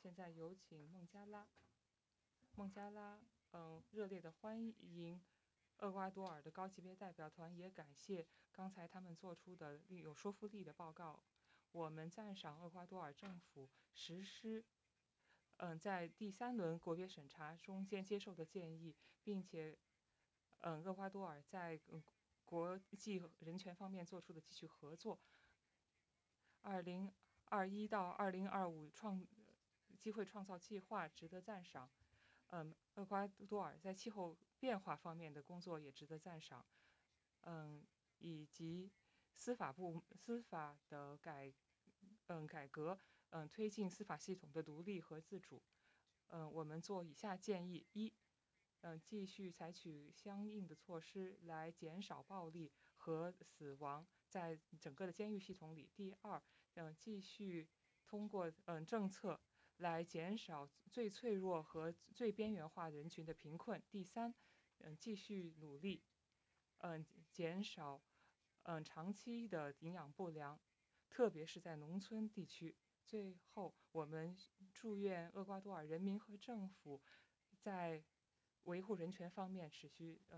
现在有请孟加拉。孟加拉，热烈的欢迎厄瓜多尔的高级别代表团，也感谢刚才他们做出的有说服力的报告。我们赞赏厄瓜多尔政府实施在第3轮国别审查中间接受的建议，并且厄瓜多尔在国际人权方面做出的继续合作。2021到2025机会创造计划值得赞赏。厄瓜多尔在气候变化方面的工作也值得赞赏。以及司法的改革，推进司法系统的独立和自主。我们做以下建议：一，继续采取相应的措施来减少暴力和死亡在整个的监狱系统里。第二，继续通过政策来减少最脆弱和最边缘化人群的贫困。第三，继续努力减少长期的营养不良，特别是在农村地区。最后，我们祝愿厄瓜多尔人民和政府在维护人权方面持续